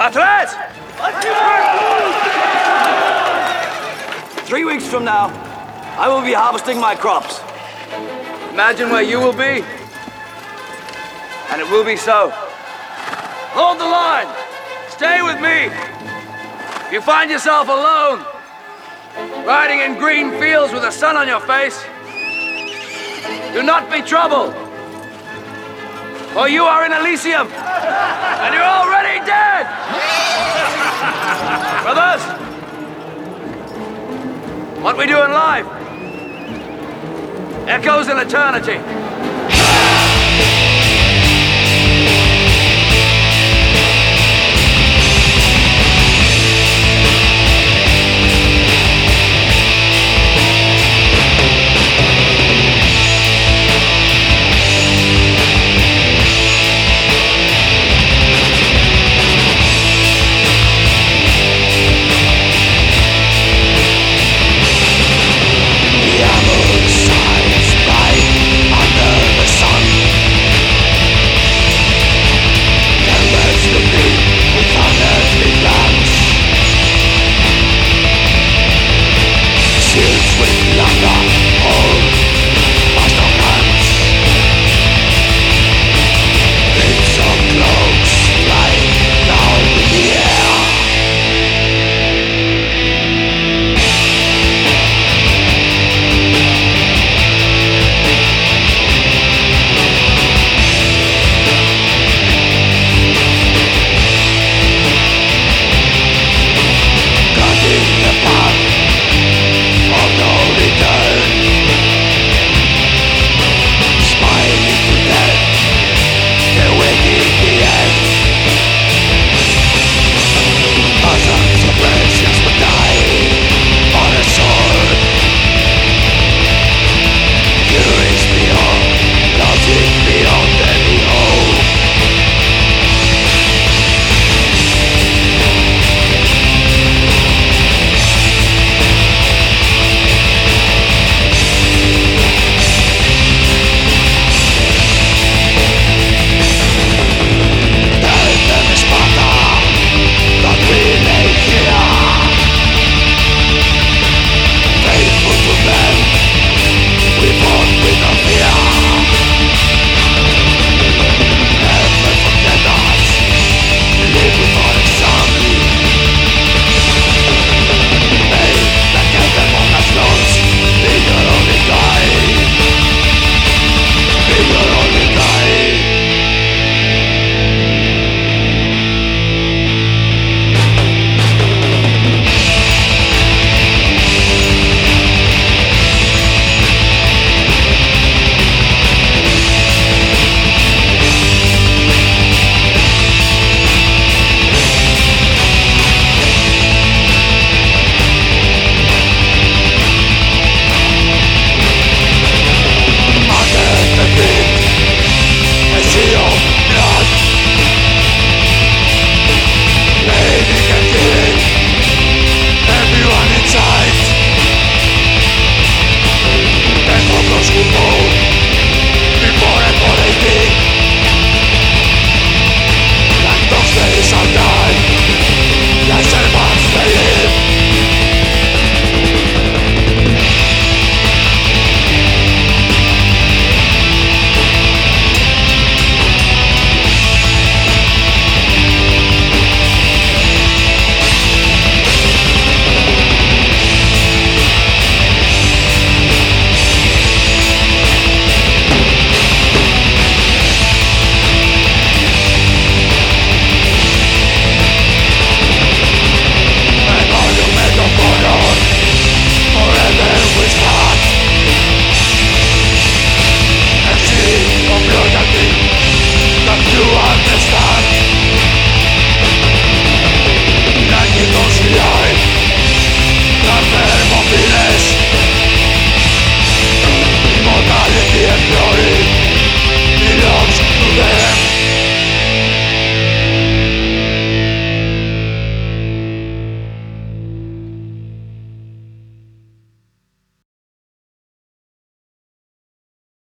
Atlas! 3 weeks from now, I will be harvesting my crops. Imagine where you will be, and it will be so. Hold the line. Stay with me. If you find yourself alone, riding in green fields with the sun on your face, do not be troubled, for you are in Elysium, and you're already dead! Brothers, what we do in life echoes in eternity.